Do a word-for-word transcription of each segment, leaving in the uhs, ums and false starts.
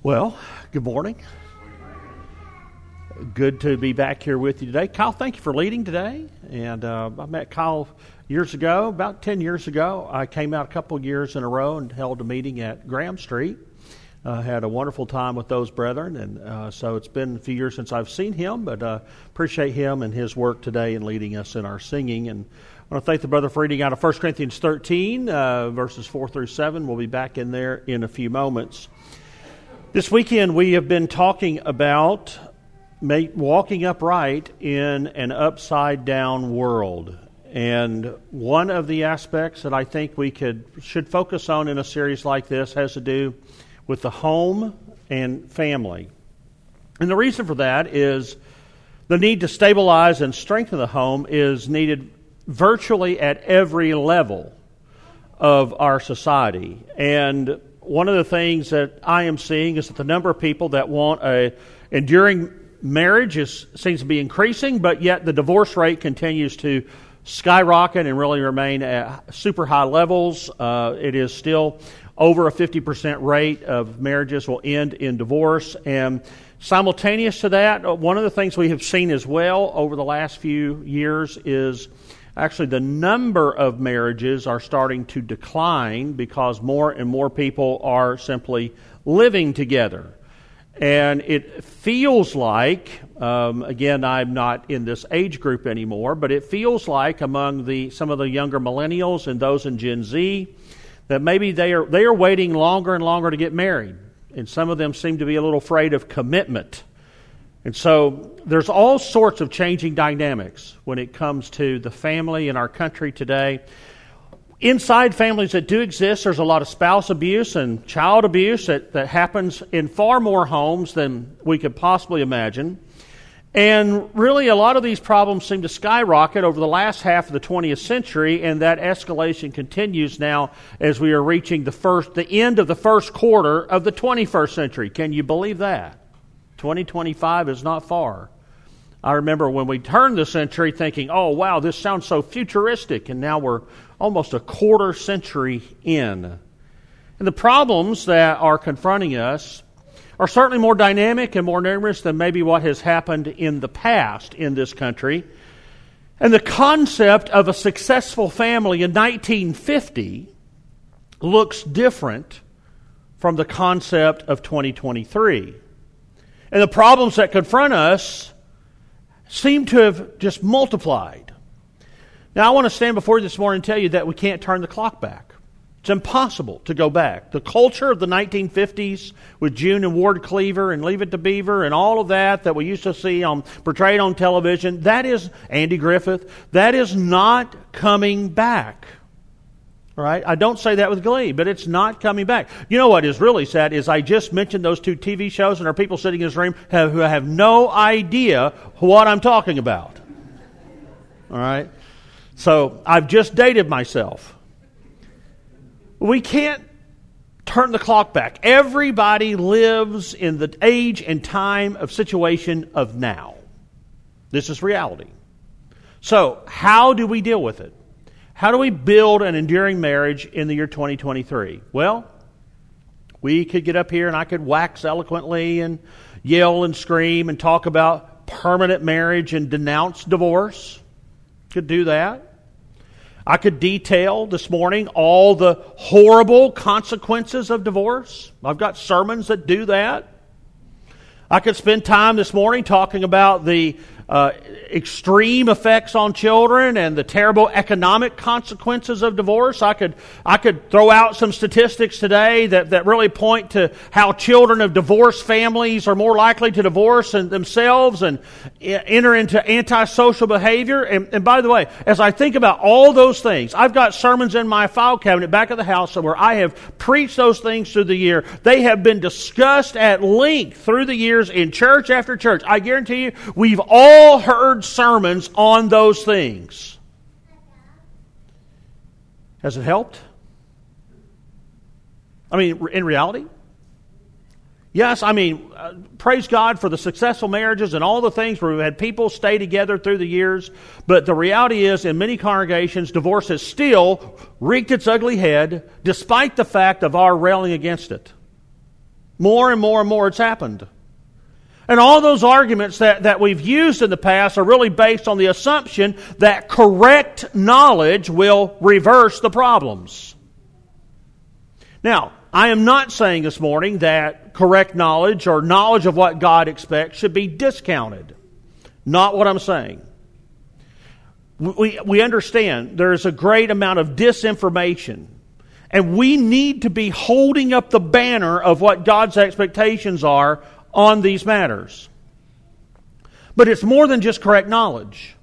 Well, good morning. Good to be back here with you today. Kyle, thank you for leading today. And uh, I met Kyle years ago, about ten years ago. I came out a couple of years in a row and held a meeting at Graham Street. Uh, had a wonderful time with those brethren. And uh, so it's been a few years since I've seen him, but uh, appreciate him and his work today in leading us in our singing. And I want to thank the brother for reading out of First Corinthians thirteen, uh, verses four through seven. We'll be back in there in a few moments. This weekend we have been talking about make, walking upright in an upside-down world. And one of the aspects that I think we could should focus on in a series like this has to do with the home and family. And the reason for that is the need to stabilize and strengthen the home is needed virtually at every level of our society. And one of the things that I am seeing is that the number of people that want a enduring marriage is, seems to be increasing, but yet the divorce rate continues to skyrocket and really remain at super high levels. Uh, it is still over a fifty percent rate of marriages will end in divorce. And simultaneous to that, one of the things we have seen as well over the last few years is actually the number of marriages are starting to decline because more and more people are simply living together. And it feels like, um, again, I'm not in this age group anymore, but it feels like among the some of the younger millennials and those in Gen Z that maybe they are they are waiting longer and longer to get married. And some of them seem to be a little afraid of commitment. And so there's all sorts of changing dynamics when it comes to the family in our country today. Inside families that do exist, there's a lot of spouse abuse and child abuse that, that happens in far more homes than we could possibly imagine. And really a lot of these problems seem to skyrocket over the last half of the twentieth century, and that escalation continues now as we are reaching the first, the end of the first quarter of the twenty-first century. Can you believe that? twenty twenty-five is not far. I remember when we turned the century thinking, oh, wow, this sounds so futuristic, and now we're almost a quarter century in. And the problems that are confronting us are certainly more dynamic and more numerous than maybe what has happened in the past in this country. And the concept of a successful family in nineteen fifty looks different from the concept of twenty twenty-three. And the problems that confront us seem to have just multiplied. Now, I want to stand before you this morning and tell you that we can't turn the clock back. It's impossible to go back. The culture of the nineteen fifties with June and Ward Cleaver and Leave It to Beaver and all of that that we used to see on portrayed on television, that is Andy Griffith, that is not coming back. All right? I don't say that with glee, but it's not coming back. You know what is really sad is I just mentioned those two T V shows, and there are people sitting in this room have, who have no idea what I'm talking about. All right? So I've just dated myself. We can't turn the clock back. Everybody lives in the age and time of situation of now. This is reality. So how do we deal with it? How do we build an enduring marriage in the year twenty twenty-three? Well, we could get up here and I could wax eloquently and yell and scream and talk about permanent marriage and denounce divorce. Could do that. I could detail this morning all the horrible consequences of divorce. I've got sermons that do that. I could spend time this morning talking about the uh, extreme effects on children and the terrible economic consequences of divorce. I could I could throw out some statistics today that, that really point to how children of divorced families are more likely to divorce and themselves and enter into antisocial behavior. And, and by the way, as I think about all those things, I've got sermons in my file cabinet back at the house where I have preached those things through the year. They have been discussed at length through the years in church after church. I guarantee you, we've all heard sermons on those things. Has it helped? I mean, in reality? Yes, I mean, uh, praise God for the successful marriages and all the things where we've had people stay together through the years. But the reality is, in many congregations, divorce has still reared its ugly head, despite the fact of our railing against it. More and more and more it's happened. And all those arguments that, that we've used in the past are really based on the assumption that correct knowledge will reverse the problems. Now, I am not saying this morning that correct knowledge or knowledge of what God expects should be discounted. Not what I'm saying. We, we understand there is a great amount of disinformation. And we need to be holding up the banner of what God's expectations are on these matters. But it's more than just correct knowledge.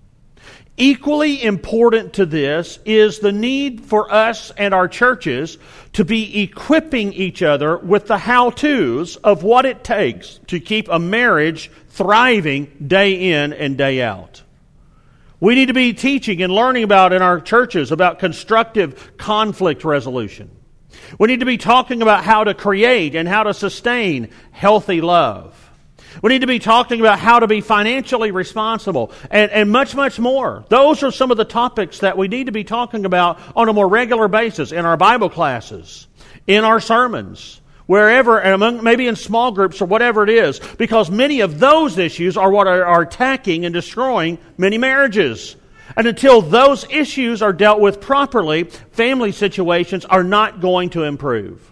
Equally important to this is the need for us and our churches to be equipping each other with the how-tos of what it takes to keep a marriage thriving day in and day out. We need to be teaching and learning about in our churches about constructive conflict resolution. We need to be talking about how to create and how to sustain healthy love. We need to be talking about how to be financially responsible and, and much, much more. Those are some of the topics that we need to be talking about on a more regular basis in our Bible classes, in our sermons, wherever, and among, maybe in small groups or whatever it is, because many of those issues are what are, are attacking and destroying many marriages. And until those issues are dealt with properly, family situations are not going to improve.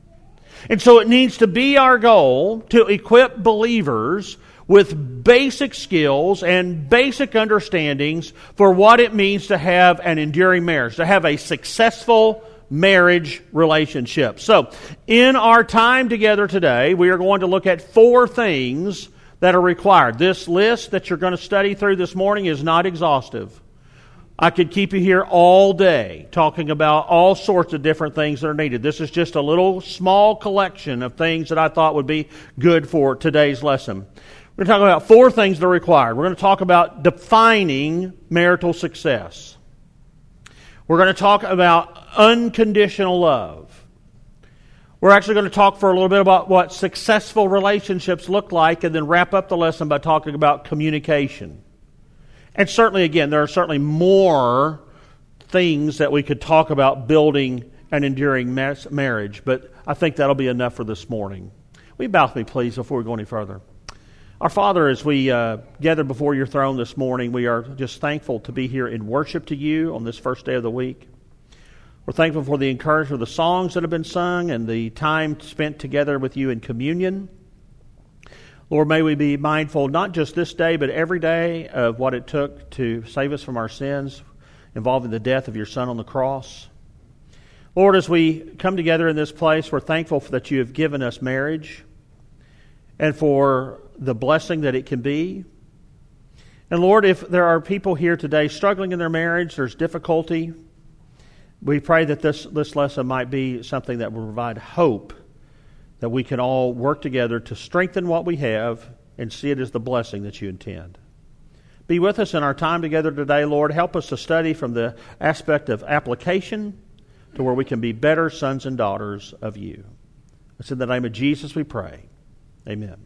And so it needs to be our goal to equip believers with basic skills and basic understandings for what it means to have an enduring marriage, to have a successful marriage relationship. So, in our time together today, we are going to look at four things that are required. This list that you're going to study through this morning is not exhaustive. I could keep you here all day talking about all sorts of different things that are needed. This is just a little small collection of things that I thought would be good for today's lesson. We're going to talk about four things that are required. We're going to talk about defining marital success. We're going to talk about unconditional love. We're actually going to talk for a little bit about what successful relationships look like and then wrap up the lesson by talking about communication. And certainly, again, there are certainly more things that we could talk about building an enduring marriage, but I think that'll be enough for this morning. Will you bow with me, please, before we go any further? Our Father, as we uh, gather before your throne this morning, we are just thankful to be here in worship to you on this first day of the week. We're thankful for the encouragement of the songs that have been sung and the time spent together with you in communion. Lord, may we be mindful not just this day, but every day of what it took to save us from our sins, involving the death of your Son on the cross. Lord, as we come together in this place, we're thankful that you have given us marriage and for the blessing that it can be. And Lord, if there are people here today struggling in their marriage, there's difficulty, we pray that this, this lesson might be something that will provide hope, that we can all work together to strengthen what we have and see it as the blessing that you intend. Be with us in our time together today, Lord. Help us to study from the aspect of application to where we can be better sons and daughters of you. It's in the name of Jesus we pray. Amen.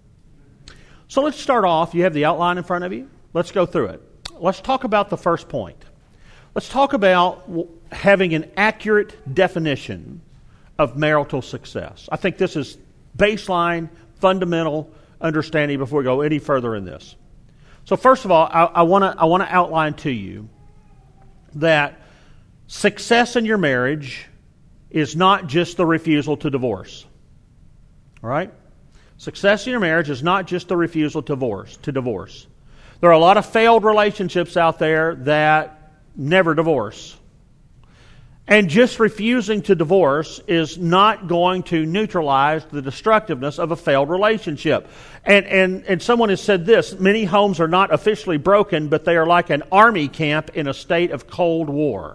So let's start off. You have the outline in front of you. Let's go through it. Let's talk about the first point. Let's talk about having an accurate definition of marital success. I think this is baseline, fundamental understanding before we go any further in this. So first of all, I want to I want to outline to you that success in your marriage is not just the refusal to divorce. All right? Success in your marriage is not just the refusal to divorce. To divorce. There are a lot of failed relationships out there that never divorce. And just refusing to divorce is not going to neutralize the destructiveness of a failed relationship. And, and, and someone has said this, many homes are not officially broken, but they are like an army camp in a state of Cold War.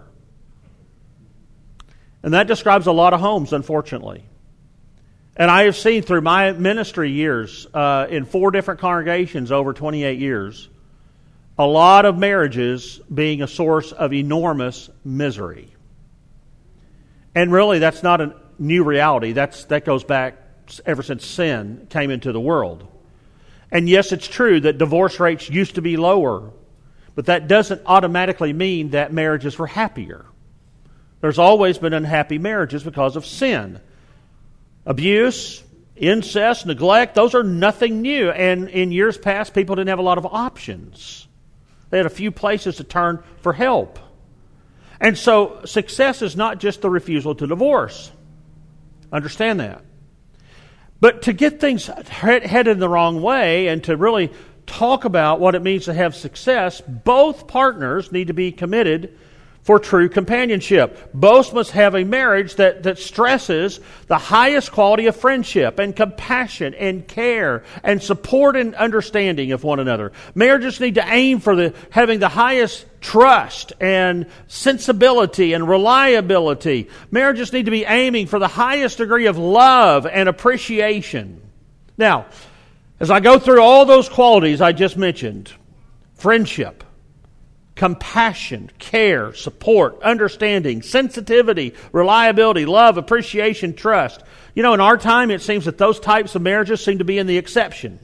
And that describes a lot of homes, unfortunately. And I have seen through my ministry years, uh, in four different congregations over twenty-eight years, a lot of marriages being a source of enormous misery. And really, that's not a new reality. That's that goes back ever since sin came into the world. And yes, it's true that divorce rates used to be lower, but that doesn't automatically mean that marriages were happier. There's always been unhappy marriages because of sin. Abuse, incest, neglect, those are nothing new. And in years past, people didn't have a lot of options. They had a few places to turn for help. And so success is not just the refusal to divorce. Understand that. But to get things headed the wrong way and to really talk about what it means to have success, both partners need to be committed for true companionship. Both must have a marriage that, that stresses the highest quality of friendship and compassion and care and support and understanding of one another. Marriages need to aim for the having the highest trust and sensibility and reliability. Marriages need to be aiming for the highest degree of love and appreciation. Now, as I go through all those qualities I just mentioned, friendship, compassion, care, support, understanding, sensitivity, reliability, love, appreciation, trust. You know, in our time, it seems that those types of marriages seem to be in the exception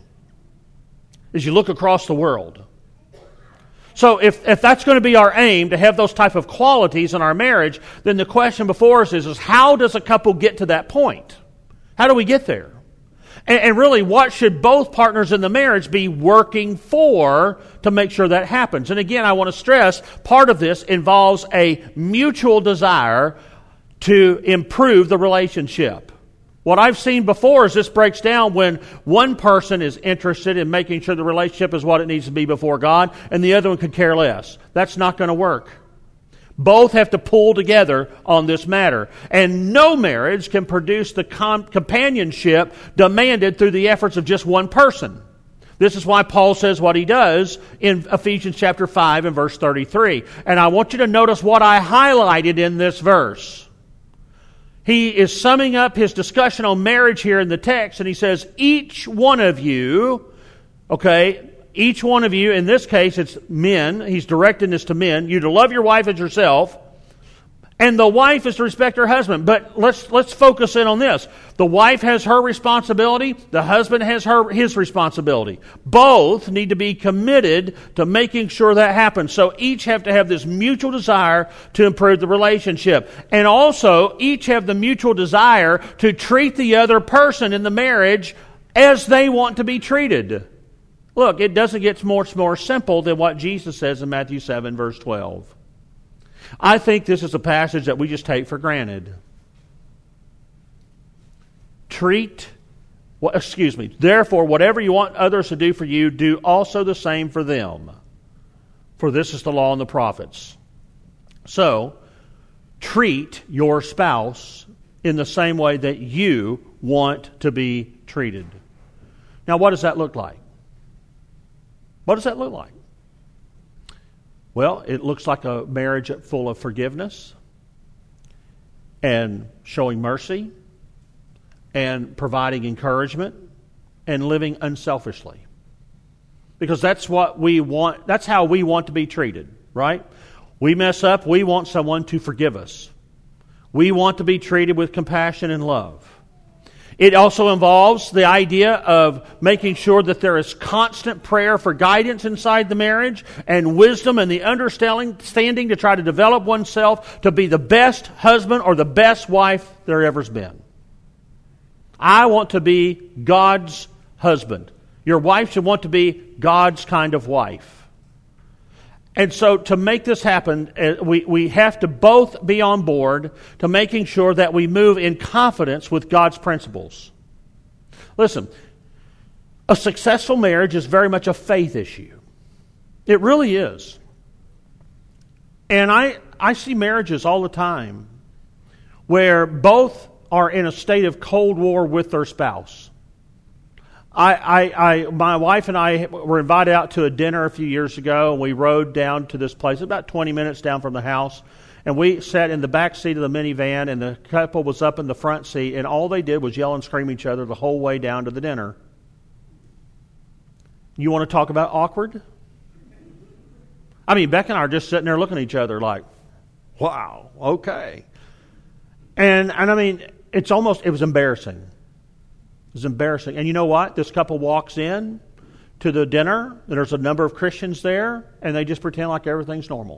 as you look across the world. So if, if that's going to be our aim, to have those type of qualities in our marriage, then the question before us is, is how does a couple get to that point? How do we get there? And, and really, what should both partners in the marriage be working for to make sure that happens? And again, I want to stress, part of this involves a mutual desire to improve the relationship. What I've seen before is this breaks down when one person is interested in making sure the relationship is what it needs to be before God, and the other one could care less. That's not going to work. Both have to pull together on this matter. And no marriage can produce the com- companionship demanded through the efforts of just one person. This is why Paul says what he does in Ephesians chapter five and verse thirty-three. And I want you to notice what I highlighted in this verse. He is summing up his discussion on marriage here in the text, and he says, each one of you, okay, each one of you, in this case it's men, he's directing this to men, you to love your wife as yourself, and the wife is to respect her husband. But let's let's focus in on this. The wife has her responsibility, the husband has her his responsibility. Both need to be committed to making sure that happens. So each have to have this mutual desire to improve the relationship. And also, each have the mutual desire to treat the other person in the marriage as they want to be treated. Look, it doesn't get much more simple than what Jesus says in Matthew seven, verse twelve. I think this is a passage that we just take for granted. Treat, well, excuse me, therefore, whatever you want others to do for you, do also the same for them. For this is the law and the prophets. So, treat your spouse in the same way that you want to be treated. Now, what does that look like? What does that look like? Well, it looks like a marriage full of forgiveness and showing mercy and providing encouragement and living unselfishly. Because that's what we want, that's how we want to be treated, right? We mess up, we want someone to forgive us. We want to be treated with compassion and love. It also involves the idea of making sure that there is constant prayer for guidance inside the marriage and wisdom and the understanding to try to develop oneself to be the best husband or the best wife there ever's been. I want to be God's husband. Your wife should want to be God's kind of wife. And so to make this happen, we, we have to both be on board to making sure that we move in confidence with God's principles. Listen, a successful marriage is very much a faith issue. It really is. And I, I see marriages all the time where both are in a state of cold war with their spouse. I, I, I, my wife and I were invited out to a dinner a few years ago, and we rode down to this place, about twenty minutes down from the house, and we sat in the back seat of the minivan, and the couple was up in the front seat, and all they did was yell and scream at each other the whole way down to the dinner. You want to talk about awkward? I mean, Beck and I are just sitting there looking at each other like, wow, okay. And, and I mean, it's almost, it was embarrassing. It was embarrassing. And you know what? This couple walks in to the dinner, and there's a number of Christians there, and they just pretend like everything's normal.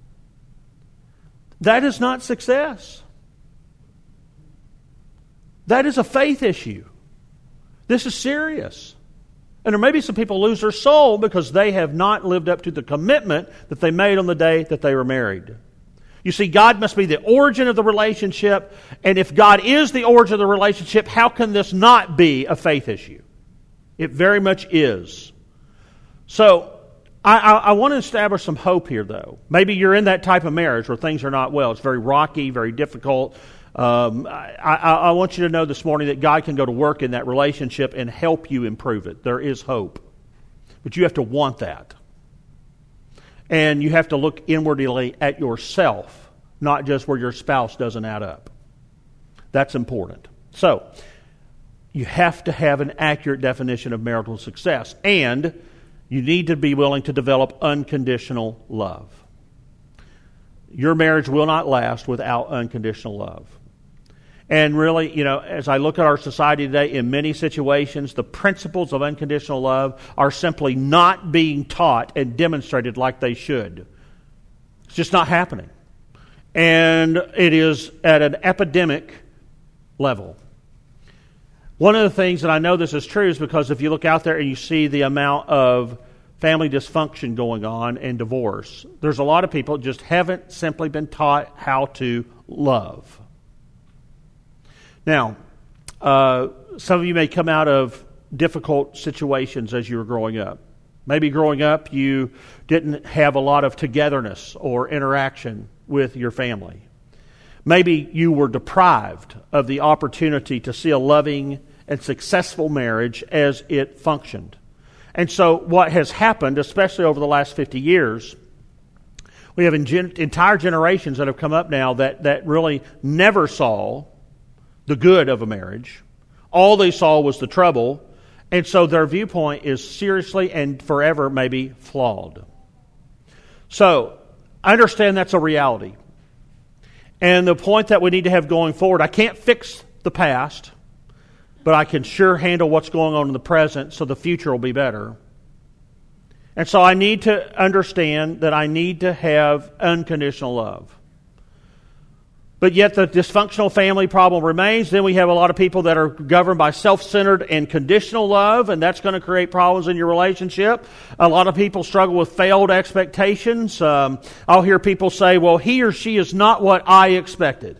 That is not success. That is a faith issue. This is serious. And there may be some people lose their soul because they have not lived up to the commitment that they made on the day that they were married. You see, God must be the origin of the relationship, and if God is the origin of the relationship, how can this not be a faith issue? It very much is. So, I, I, I want to establish some hope here, though. Maybe you're in that type of marriage where things are not well. It's very rocky, very difficult. Um, I, I, I want you to know this morning that God can go to work in that relationship and help you improve it. There is hope. But you have to want that. And you have to look inwardly at yourself, not just where your spouse doesn't add up. That's important. So, you have to have an accurate definition of marital success. And you need to be willing to develop unconditional love. Your marriage will not last without unconditional love. And really, you know, as I look at our society today, in many situations, the principles of unconditional love are simply not being taught and demonstrated like they should. It's just not happening. And it is at an epidemic level. One of the things that I know this is true is because if you look out there and you see the amount of family dysfunction going on and divorce, there's a lot of people that just haven't simply been taught how to love. Now, uh, some of you may come out of difficult situations as you were growing up. Maybe growing up you didn't have a lot of togetherness or interaction with your family. Maybe you were deprived of the opportunity to see a loving and successful marriage as it functioned. And so what has happened, especially over the last fifty years, we have entire generations that have come up now that, that really never saw the good of a marriage. All they saw was the trouble. And so their viewpoint is seriously and forever maybe flawed. So, I understand that's a reality. And the point that we need to have going forward, I can't fix the past, but I can sure handle what's going on in the present so the future will be better. And so I need to understand that I need to have unconditional love. But yet the dysfunctional family problem remains. Then we have a lot of people that are governed by self-centered and conditional love, and that's going to create problems in your relationship. A lot of people struggle with failed expectations. Um, I'll hear people say, well, he or she is not what I expected.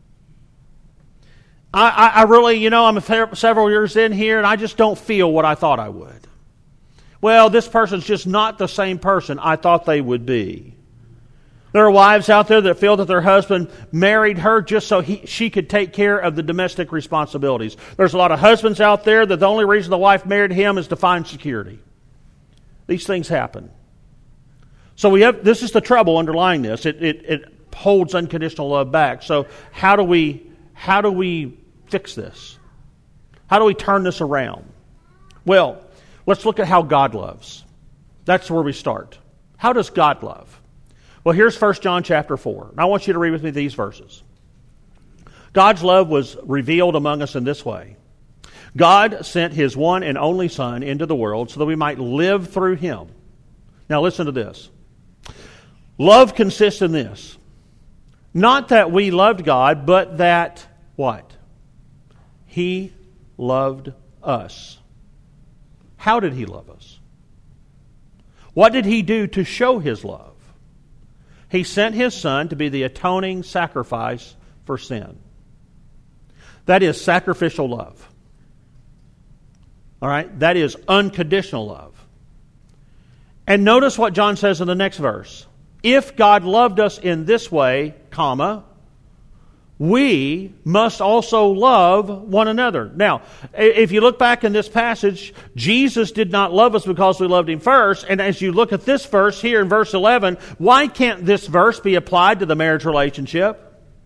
I, I, I really, you know, I'm a fair, several years in here, and I just don't feel what I thought I would. Well, this person's just not the same person I thought they would be. There are wives out there that feel that their husband married her just so he, she could take care of the domestic responsibilities. There's a lot of husbands out there that the only reason the wife married him is to find security. These things happen. So we have this is the trouble underlying this. It, it, it holds unconditional love back. So how do we how do we fix this? How do we turn this around? Well, let's look at how God loves. That's where we start. How does God love? Well, here's First John chapter four. And I want you to read with me these verses. God's love was revealed among us in this way. God sent His one and only Son into the world so that we might live through Him. Now listen to this. Love consists in this. Not that we loved God, but that, what? He loved us. How did He love us? What did He do to show His love? He sent His Son to be the atoning sacrifice for sin. That is sacrificial love. All right? That is unconditional love. And notice what John says in the next verse. If God loved us in this way, comma, we must also love one another. Now, if you look back in this passage, Jesus did not love us because we loved Him first. And as you look at this verse here in verse eleven, why can't this verse be applied to the marriage relationship?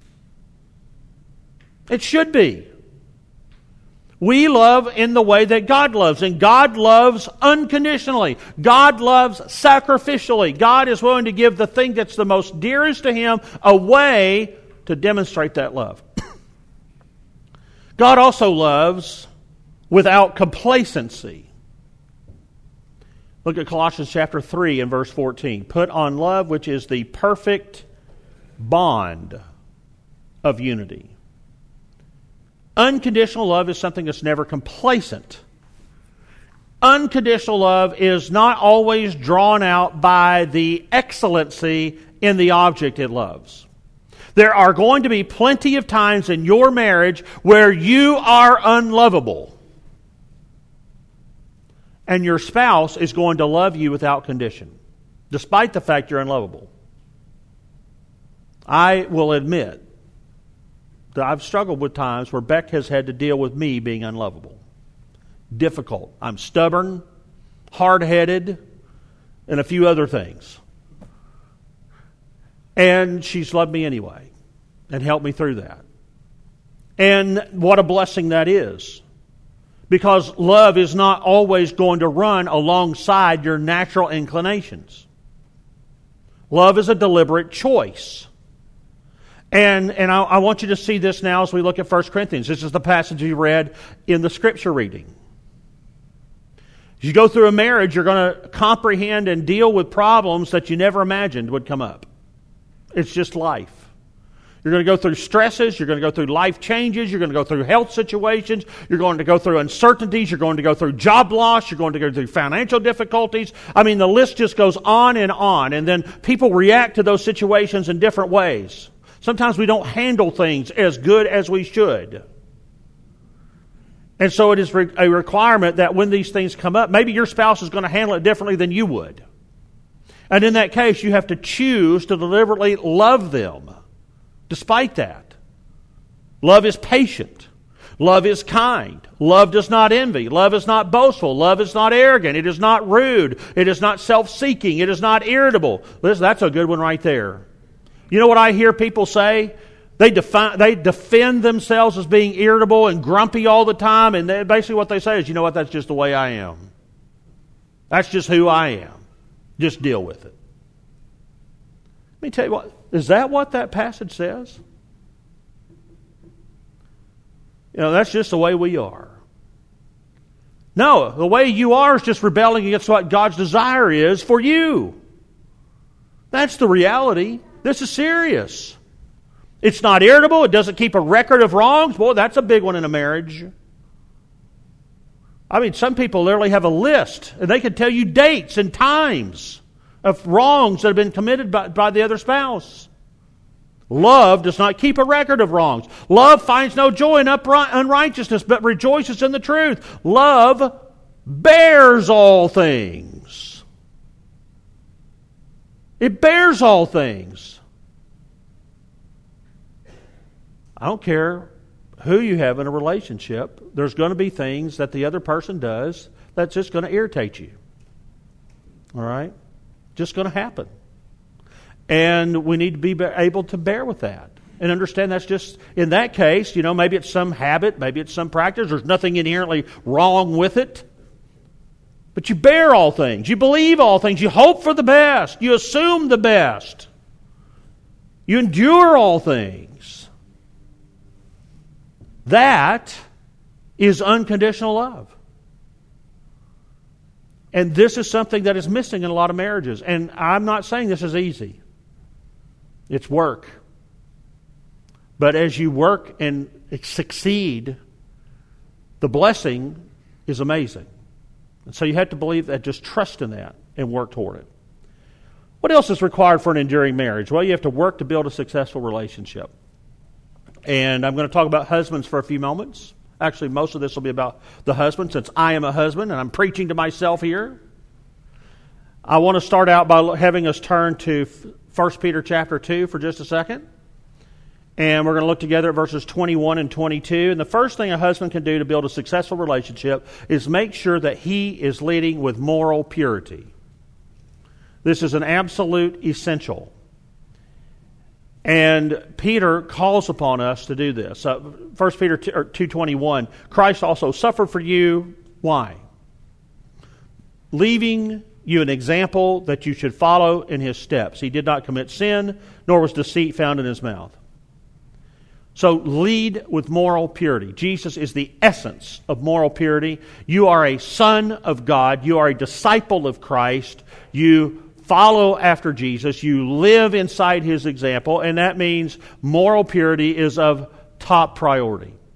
It should be. We love in the way that God loves. And God loves unconditionally. God loves sacrificially. God is willing to give the thing that's the most dearest to Him away to demonstrate that love. God also loves without complacency. Look at Colossians chapter three and verse fourteen. Put on love, which is the perfect bond of unity. Unconditional love is something that's never complacent. Unconditional love is not always drawn out by the excellency in the object it loves. There are going to be plenty of times in your marriage where you are unlovable. And your spouse is going to love you without condition, despite the fact you're unlovable. I will admit that I've struggled with times where Beck has had to deal with me being unlovable. Difficult. I'm stubborn, hard-headed, and a few other things. And she's loved me anyway and helped me through that. And what a blessing that is. Because love is not always going to run alongside your natural inclinations. Love is a deliberate choice. And, and I, I want you to see this now as we look at First Corinthians. This is the passage we read in the scripture reading. As you go through a marriage, you're going to comprehend and deal with problems that you never imagined would come up. It's just life. You're going to go through stresses. You're going to go through life changes. You're going to go through health situations. You're going to go through uncertainties. You're going to go through job loss. You're going to go through financial difficulties. I mean, the list just goes on and on. And then people react to those situations in different ways. Sometimes we don't handle things as good as we should. And so it is re- a requirement that when these things come up, maybe your spouse is going to handle it differently than you would. And in that case, you have to choose to deliberately love them despite that. Love is patient. Love is kind. Love does not envy. Love is not boastful. Love is not arrogant. It is not rude. It is not self-seeking. It is not irritable. Listen, that's a good one right there. You know what I hear people say? They define, they defend themselves as being irritable and grumpy all the time, and they, basically what they say is, you know what, that's just the way I am. That's just who I am. Just deal with it. Let me tell you what, is that what that passage says? You know, that's just the way we are. No, the way you are is just rebelling against what God's desire is for you. That's the reality. This is serious. It's not irritable. It doesn't keep a record of wrongs. Boy, that's a big one in a marriage. I mean, some people literally have a list, and they can tell you dates and times of wrongs that have been committed by, by the other spouse. Love does not keep a record of wrongs. Love finds no joy in upright, unrighteousness, but rejoices in the truth. Love bears all things. It bears all things. I don't care who you have in a relationship, there's going to be things that the other person does that's just going to irritate you. All right? Just going to happen. And we need to be able to bear with that and understand that's just, in that case, you know, maybe it's some habit, maybe it's some practice, there's nothing inherently wrong with it. But you bear all things, you believe all things, you hope for the best, you assume the best, you endure all things. That is unconditional love. And this is something that is missing in a lot of marriages. And I'm not saying this is easy. It's work. But as you work and succeed, the blessing is amazing. And so you have to believe that, just trust in that and work toward it. What else is required for an enduring marriage? Well, you have to work to build a successful relationship. And I'm going to talk about husbands for a few moments. Actually, most of this will be about the husband, since I am a husband and I'm preaching to myself here. I want to start out by having us turn to First Peter chapter two for just a second. And we're going to look together at verses twenty-one and twenty-two. And the first thing a husband can do to build a successful relationship is make sure that he is leading with moral purity. This is an absolute essential. And Peter calls upon us to do this. Uh, First Peter two twenty-one, Christ also suffered for you. Why? Leaving you an example that you should follow in his steps. He did not commit sin, nor was deceit found in his mouth. So lead with moral purity. Jesus is the essence of moral purity. You are a son of God. You are a disciple of Christ. You follow after Jesus. You live inside his example, and that means moral purity is of top priority.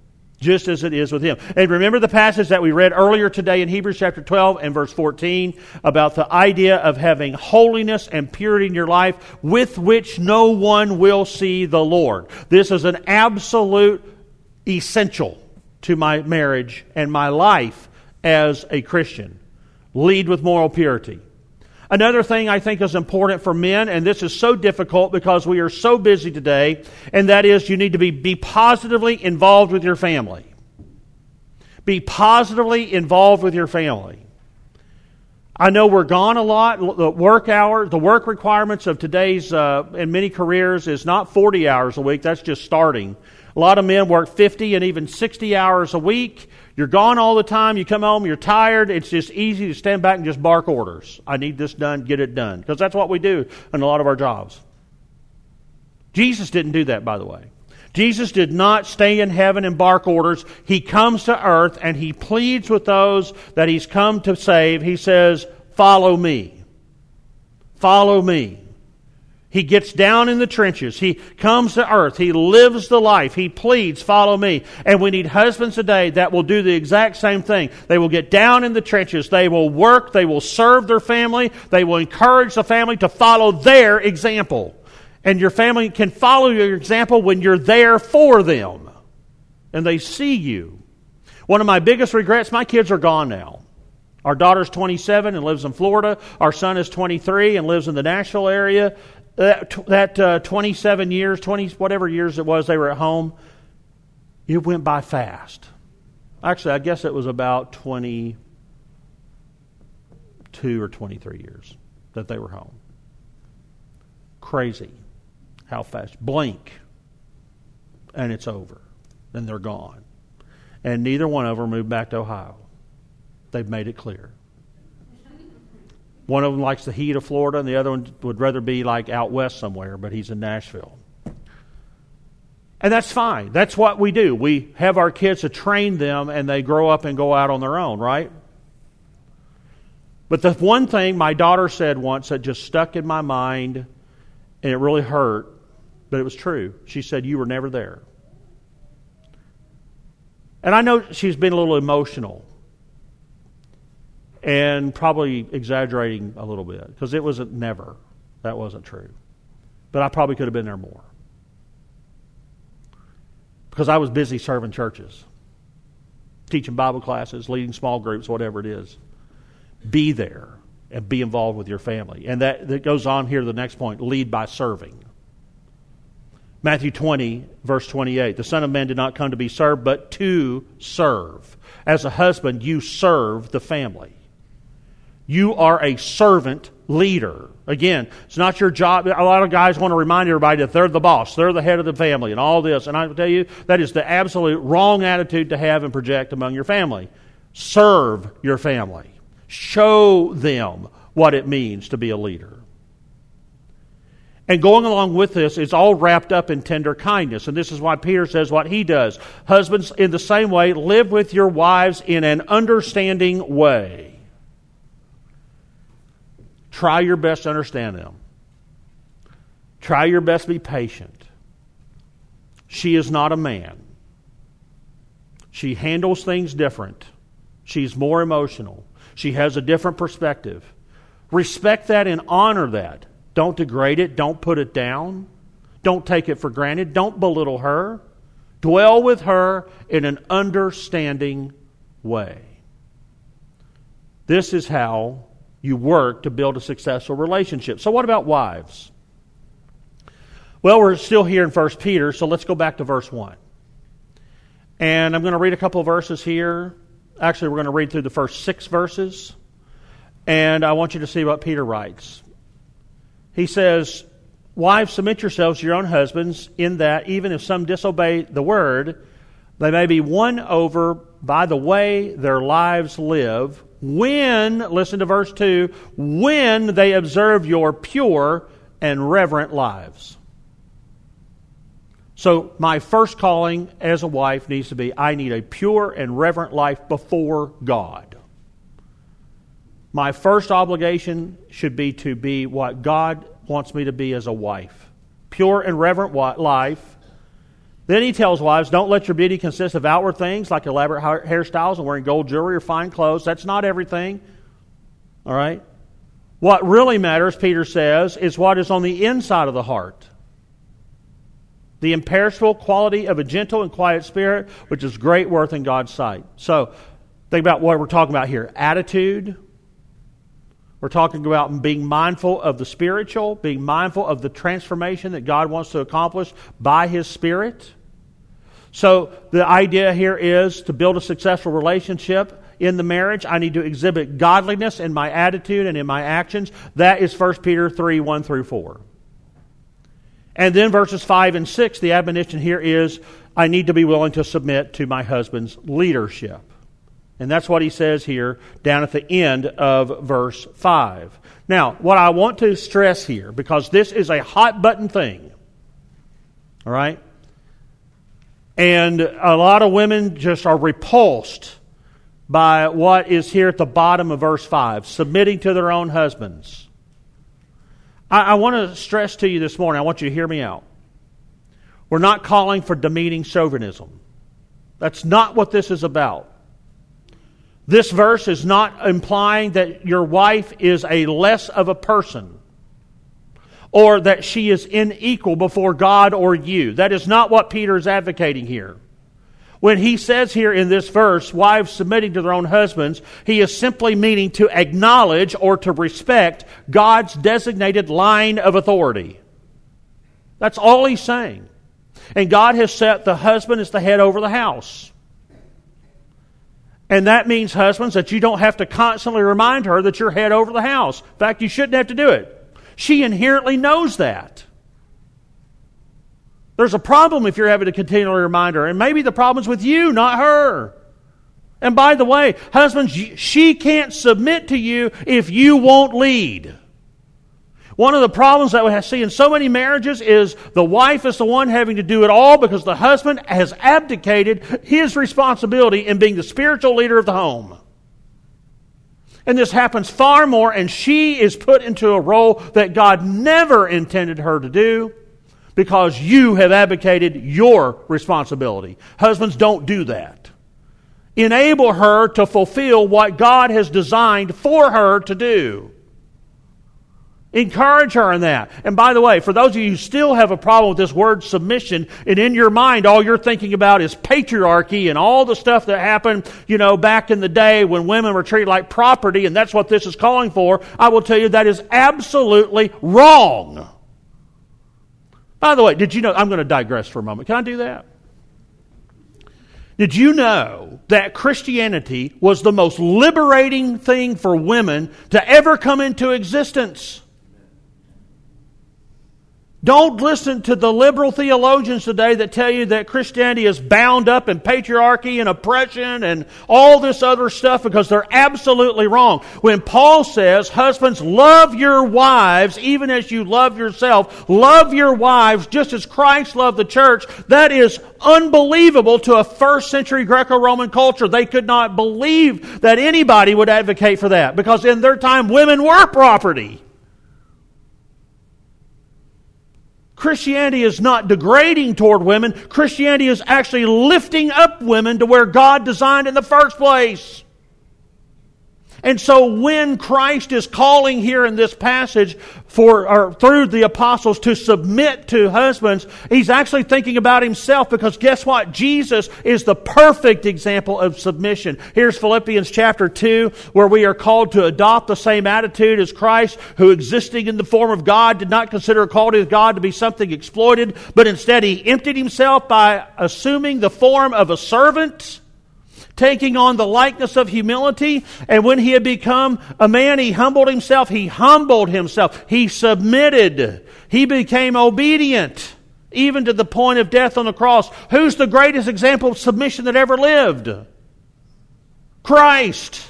just as it is with Him. And remember the passage that we read earlier today in Hebrews chapter twelve and verse fourteen about the idea of having holiness and purity in your life with which no one will see the Lord. This is an absolute essential to my marriage and my life as a Christian. Lead with moral purity. Another thing I think is important for men, and this is so difficult because we are so busy today, and that is you need to be, be positively involved with your family. Be positively involved with your family. I know we're gone a lot. The work hour, the work requirements of today's, uh, in many careers, is not forty hours a week. That's just starting. A lot of men work fifty and even sixty hours a week. You're gone all the time. You come home, you're tired. It's just easy to stand back and just bark orders. I need this done, get it done. Because that's what we do in a lot of our jobs. Jesus didn't do that, by the way. Jesus did not stay in heaven and bark orders. He comes to earth and He pleads with those that He's come to save. He says, follow me. Follow me. He gets down in the trenches. He comes to earth. He lives the life. He pleads, follow me. And we need husbands today that will do the exact same thing. They will get down in the trenches. They will work. They will serve their family. They will encourage the family to follow their example. And your family can follow your example when you're there for them. And they see you. One of my biggest regrets, my kids are gone now. Our daughter's twenty-seven and lives in Florida. Our son is twenty-three and lives in the Nashville area. That, that uh, twenty-seven years, twenty whatever years it was they were at home, it went by fast. Actually, I guess it was about twenty-two or twenty-three years that they were home. Crazy how fast. Blink, and it's over. Then they're gone. And neither one of them moved back to Ohio. They've made it clear. One of them likes the heat of Florida, and the other one would rather be like out west somewhere, but he's in Nashville. And that's fine. That's what we do. We have our kids to train them, and they grow up and go out on their own, right? But the one thing my daughter said once that just stuck in my mind, and it really hurt, but it was true. She said, you were never there. And I know she's been a little emotional. And probably exaggerating a little bit, because it wasn't never. That wasn't true. But I probably could have been there more. Because I was busy serving churches, teaching Bible classes, leading small groups, whatever it is. Be there and be involved with your family. And that, that goes on here to the next point, lead by serving. Matthew twenty, verse twenty-eight, the Son of Man did not come to be served, but to serve. As a husband, you serve the family. You are a servant leader. Again, it's not your job. A lot of guys want to remind everybody that they're the boss. They're the head of the family and all this. And I will tell you, that is the absolute wrong attitude to have and project among your family. Serve your family. Show them what it means to be a leader. And going along with this, it's all wrapped up in tender kindness. And this is why Peter says what he does. Husbands, in the same way, live with your wives in an understanding way. Try your best to understand them. Try your best to be patient. She is not a man. She handles things different. She's more emotional. She has a different perspective. Respect that and honor that. Don't degrade it. Don't put it down. Don't take it for granted. Don't belittle her. Dwell with her in an understanding way. This is how you work to build a successful relationship. So what about wives? Well, we're still here in First Peter, so let's go back to verse one. And I'm going to read a couple of verses here. Actually, we're going to read through the first six verses. And I want you to see what Peter writes. He says, wives, submit yourselves to your own husbands, in that even if some disobey the word, they may be won over by the way their lives live, when, listen to verse two, when they observe your pure and reverent lives. So my first calling as a wife needs to be, I need a pure and reverent life before God. My first obligation should be to be what God wants me to be as a wife. Pure and reverent life, Then he tells wives, don't let your beauty consist of outward things like elaborate ha- hairstyles and wearing gold jewelry or fine clothes. That's not everything. All right? What really matters, Peter says, is what is on the inside of the heart. The imperishable quality of a gentle and quiet spirit, which is great worth in God's sight. So, think about what we're talking about here. Attitude. We're talking about being mindful of the spiritual, being mindful of the transformation that God wants to accomplish by His Spirit. So, the idea here is to build a successful relationship in the marriage. I need to exhibit godliness in my attitude and in my actions. That is First Peter three, one through four. And then verses five and six, the admonition here is, I need to be willing to submit to my husband's leadership. And that's what he says here down at the end of verse five. Now, what I want to stress here, because this is a hot button thing, all right? And a lot of women just are repulsed by what is here at the bottom of verse five, submitting to their own husbands. I, I want to stress to you this morning, I want you to hear me out. We're not calling for demeaning chauvinism. That's not what this is about. This verse is not implying that your wife is a less of a person or that she is unequal before God or you. That is not what Peter is advocating here. When he says here in this verse, wives submitting to their own husbands, he is simply meaning to acknowledge or to respect God's designated line of authority. That's all he's saying. And God has set the husband as the head over the house. And that means, husbands, that you don't have to constantly remind her that you're head over the house. In fact, you shouldn't have to do it. She inherently knows that. There's a problem if you're having to continually remind her. And maybe the problem's with you, not her. And by the way, husbands, she can't submit to you if you won't lead. One of the problems that we see in so many marriages is the wife is the one having to do it all because the husband has abdicated his responsibility in being the spiritual leader of the home. And this happens far more, and she is put into a role that God never intended her to do because you have abdicated your responsibility. Husbands, don't do that. Enable her to fulfill what God has designed for her to do. Encourage her in that. And by the way, for those of you who still have a problem with this word submission, and in your mind all you're thinking about is patriarchy and all the stuff that happened, you know, back in the day when women were treated like property, and that's what this is calling for, I will tell you that is absolutely wrong. By the way, did you know, I'm going to digress for a moment. Can I do that? Did you know that Christianity was the most liberating thing for women to ever come into existence? Don't listen to the liberal theologians today that tell you that Christianity is bound up in patriarchy and oppression and all this other stuff, because they're absolutely wrong. When Paul says, husbands, love your wives even as you love yourself, love your wives just as Christ loved the church, that is unbelievable to a first century Greco-Roman culture. They could not believe that anybody would advocate for that, because in their time women were property. Christianity is not degrading toward women. Christianity is actually lifting up women to where God designed in the first place. And so when Christ is calling here in this passage for or through the apostles to submit to husbands, He's actually thinking about Himself, because guess what? Jesus is the perfect example of submission. Here's Philippians chapter two, where we are called to adopt the same attitude as Christ, who existing in the form of God did not consider equality with God to be something exploited, but instead He emptied Himself by assuming the form of a servant, taking on the likeness of humility. And when He had become a man, He humbled Himself. He humbled Himself. He submitted. He became obedient, even to the point of death on the cross. Who's the greatest example of submission that ever lived? Christ.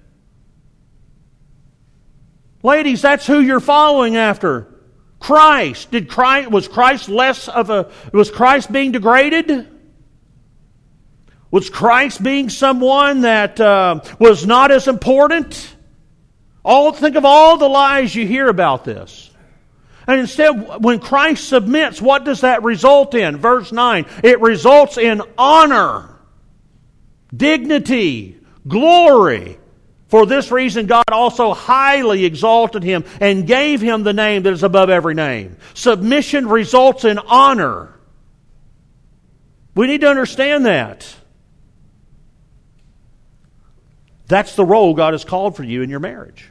Ladies, that's who you're following after. Christ. Did Christ was Christ less of a was Christ being degraded? Was Christ being someone that uh, was not as important? All think of all the lies you hear about this. And instead, when Christ submits, what does that result in? Verse nine, it results in honor, dignity, glory. For this reason, God also highly exalted him and gave him the name that is above every name. Submission results in honor. We need to understand that. That's the role God has called for you in your marriage.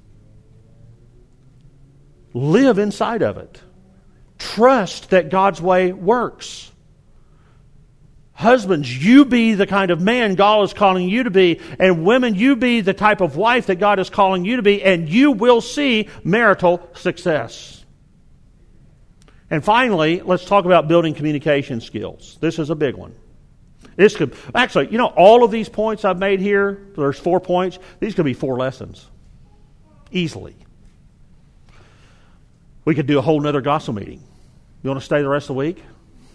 Live inside of it. Trust that God's way works. Husbands, you be the kind of man God is calling you to be. And women, you be the type of wife that God is calling you to be. And you will see marital success. And finally, let's talk about building communication skills. This is a big one. This could actually, you know, all of these points I've made here, there's four points, these could be four lessons. Easily. We could do a whole nother gospel meeting. You want to stay the rest of the week?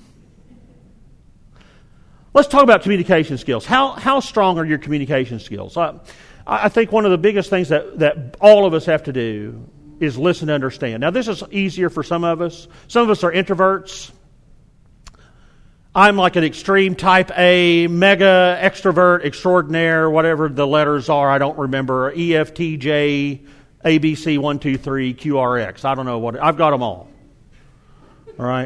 Let's talk about communication skills. How how strong are your communication skills? I, I think one of the biggest things that, that all of us have to do is listen to understand. Now, this is easier for some of us. Some of us are introverts. I'm like an extreme type A, mega extrovert, extraordinaire, whatever the letters are. I don't remember. E F T J, A B C, one two three, Q R X. I don't know what. I've got them all. All right.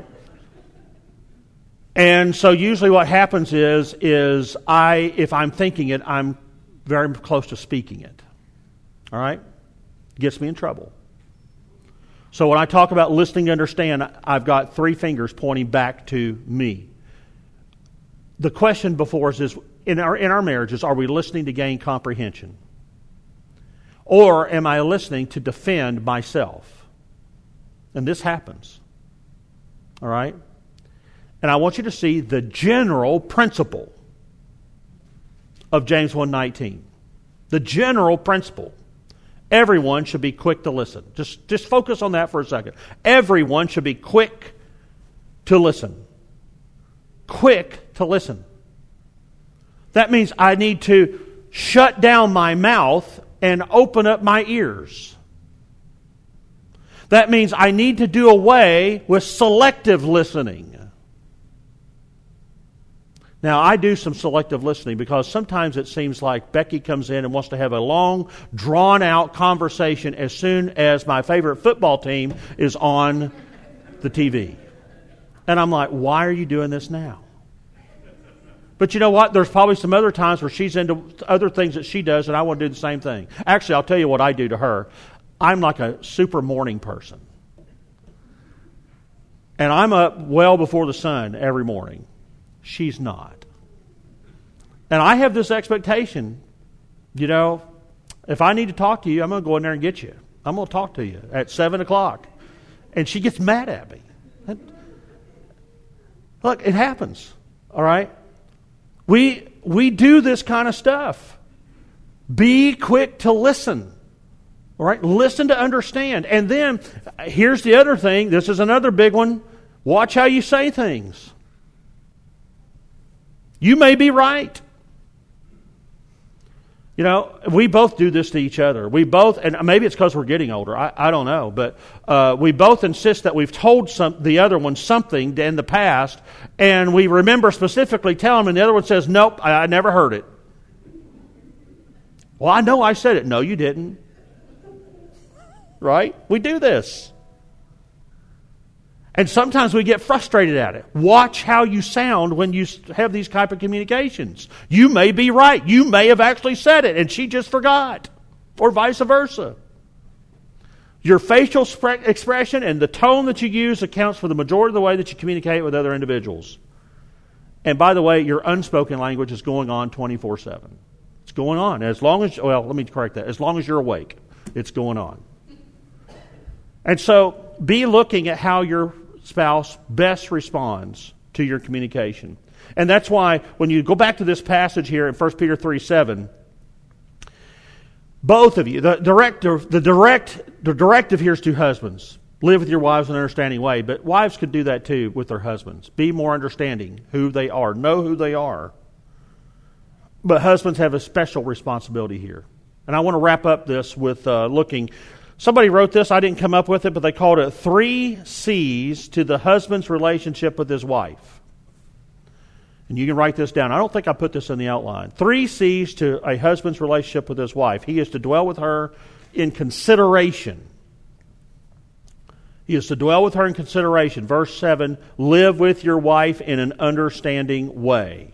And so usually what happens is, is I, if I'm thinking it, I'm very close to speaking it. All right? Gets me in trouble. So when I talk about listening to understand, I've got three fingers pointing back to me. The question before us is, in our, in our marriages, are we listening to gain comprehension? Or am I listening to defend myself? And this happens. All right? And I want you to see the general principle of James one nineteen. The general principle. Everyone should be quick to listen. Just, just focus on that for a second. Everyone should be quick to listen. Quick to listen. That means I need to shut down my mouth and open up my ears. That means I need to do away with selective listening. Now, I do some selective listening because sometimes it seems like Becky comes in and wants to have a long, drawn-out conversation as soon as my favorite football team is on the T V. And I'm like, why are you doing this now? But you know what? There's probably some other times where she's into other things that she does and I want to do the same thing. Actually, I'll tell you what I do to her. I'm like a super morning person. And I'm up well before the sun every morning. She's not. And I have this expectation, you know, if I need to talk to you, I'm going to go in there and get you. I'm going to talk to you at seven o'clock. And she gets mad at me. Look, it happens, all right? We, we do this kind of stuff. Be quick to listen, all right? Listen to understand. And then, here's the other thing. This is another big one. Watch how you say things. You may be right. You know, we both do this to each other. We both, and maybe it's because we're getting older. I, I don't know. But uh, we both insist that we've told some, the other one something in the past, and we remember specifically telling them, and the other one says, nope, I, I never heard it. Well, I know I said it. No, you didn't. Right? We do this. And sometimes we get frustrated at it. Watch how you sound when you have these type of communications. You may be right. You may have actually said it, and she just forgot. Or vice versa. Your facial expression and the tone that you use accounts for the majority of the way that you communicate with other individuals. And by the way, your unspoken language is going on twenty-four seven. It's going on. As long as, well, let me correct that. As long as you're awake, it's going on. And so, be looking at how your spouse best responds to your communication. And that's why when you go back to this passage here in First Peter three seven, both of you, the directive, the direct, the directive here is to husbands. Live with your wives in an understanding way. But wives could do that too with their husbands. Be more understanding who they are. Know who they are. But husbands have a special responsibility here. And I want to wrap up this with uh, looking Somebody wrote this, I didn't come up with it, but they called it three C's to the husband's relationship with his wife. And you can write this down. I don't think I put this in the outline. Three C's to a husband's relationship with his wife. He is to dwell with her in consideration. He is to dwell with her in consideration. Verse seven, live with your wife in an understanding way.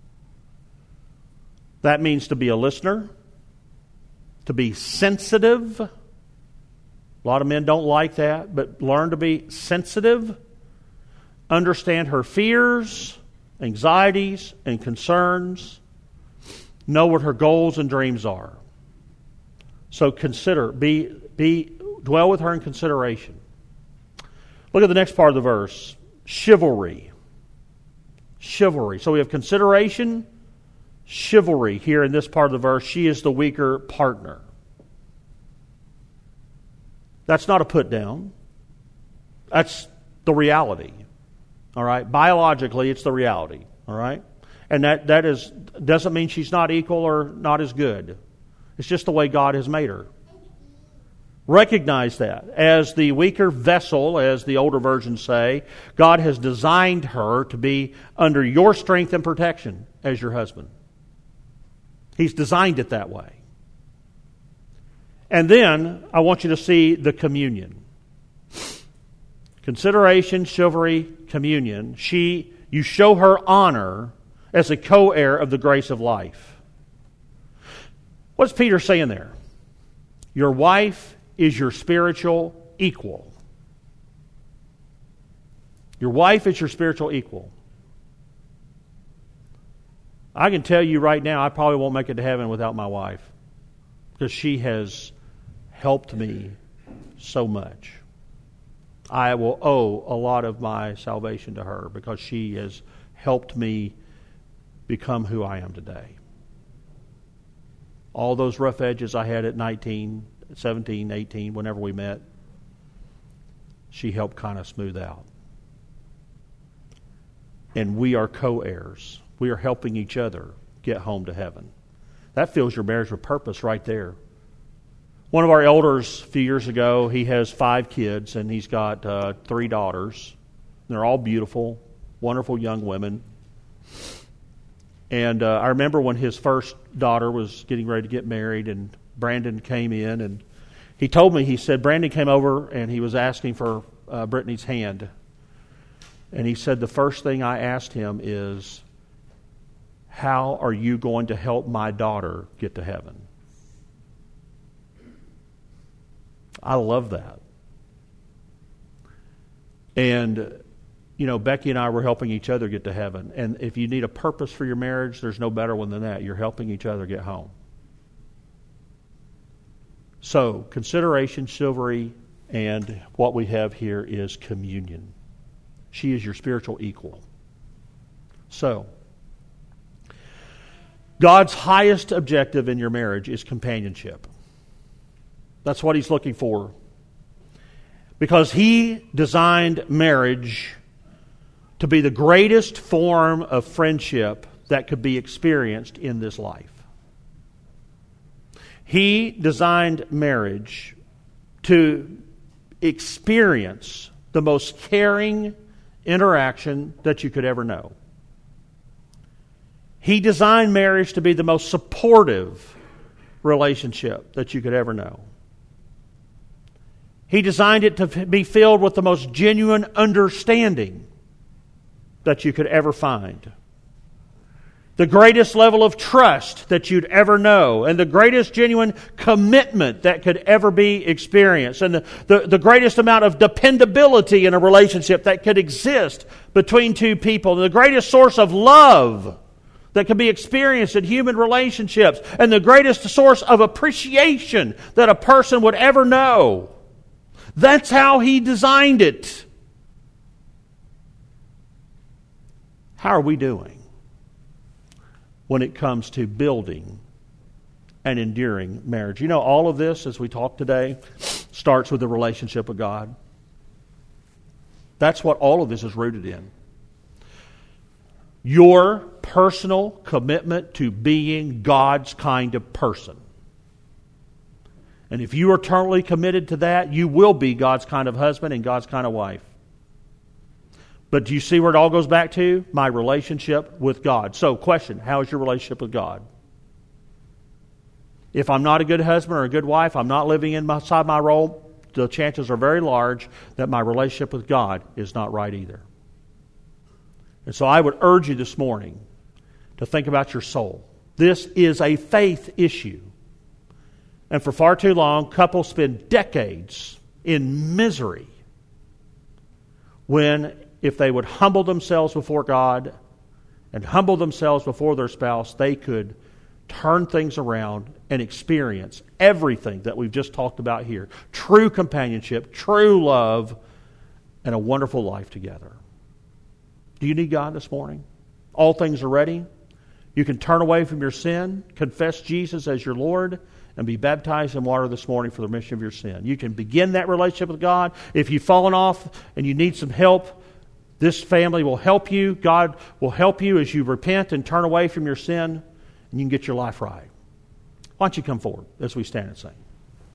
That means to be a listener, to be sensitive. A lot of men don't like that, but learn to be sensitive. Understand her fears, anxieties, and concerns. Know what her goals and dreams are. So consider, be, be, dwell with her in consideration. Look at the next part of the verse. Chivalry. Chivalry. So we have consideration, chivalry here in this part of the verse. She is the weaker partner. That's not a put down. That's the reality. All right? Biologically, it's the reality. All right? And that, that is doesn't mean she's not equal or not as good. It's just the way God has made her. Recognize that. As the weaker vessel, as the older versions say, God has designed her to be under your strength and protection as your husband. He's designed it that way. And then I want you to see the communion. Consideration, chivalry, communion. She, you show her honor as a co-heir of the grace of life. What's Peter saying there? Your wife is your spiritual equal. Your wife is your spiritual equal. I can tell you right now, I probably won't make it to heaven without my wife, because she has helped me so much. I will owe a lot of my salvation to her because she has helped me become who I am today. All those rough edges I had at nineteen, seventeen, eighteen, whenever we met, she helped kind of smooth out. And we are co-heirs. We are helping each other get home to heaven. That fills your marriage with purpose right there. One of our elders a few years ago, he has five kids, and he's got uh, three daughters. They're all beautiful, wonderful young women. And uh, I remember when his first daughter was getting ready to get married, and Brandon came in, and he told me, he said, Brandon came over, and he was asking for uh, Brittany's hand. And he said, the first thing I asked him is, how are you going to help my daughter get to heaven? I love that. And, you know, Becky and I were helping each other get to heaven. And if you need a purpose for your marriage, there's no better one than that. You're helping each other get home. So, consideration, chivalry, and what we have here is communion. She is your spiritual equal. So, God's highest objective in your marriage is companionship. That's what He's looking for. Because He designed marriage to be the greatest form of friendship that could be experienced in this life. He designed marriage to experience the most caring interaction that you could ever know. He designed marriage to be the most supportive relationship that you could ever know. He designed it to be filled with the most genuine understanding that you could ever find. The greatest level of trust that you'd ever know, and the greatest genuine commitment that could ever be experienced, and the, the, the greatest amount of dependability in a relationship that could exist between two people, and the greatest source of love that can be experienced in human relationships, and the greatest source of appreciation that a person would ever know. That's how He designed it. How are we doing when it comes to building and enduring marriage? You know, all of this, as we talk today, starts with the relationship with God. That's what all of this is rooted in. Your personal commitment to being God's kind of person. And if you are totally committed to that, you will be God's kind of husband and God's kind of wife. But do you see where it all goes back to? My relationship with God. So, question, how is your relationship with God? If I'm not a good husband or a good wife, I'm not living inside my role, the chances are very large that my relationship with God is not right either. And so I would urge you this morning to think about your soul. This is a faith issue. And for far too long, couples spend decades in misery when, if they would humble themselves before God and humble themselves before their spouse, they could turn things around and experience everything that we've just talked about here. True companionship, true love, and a wonderful life together. Do you need God this morning? All things are ready. You can turn away from your sin, confess Jesus as your Lord, and be baptized in water this morning for the remission of your sin. You can begin that relationship with God. If you've fallen off and you need some help, this family will help you. God will help you as you repent and turn away from your sin, and you can get your life right. Why don't you come forward as we stand and sing?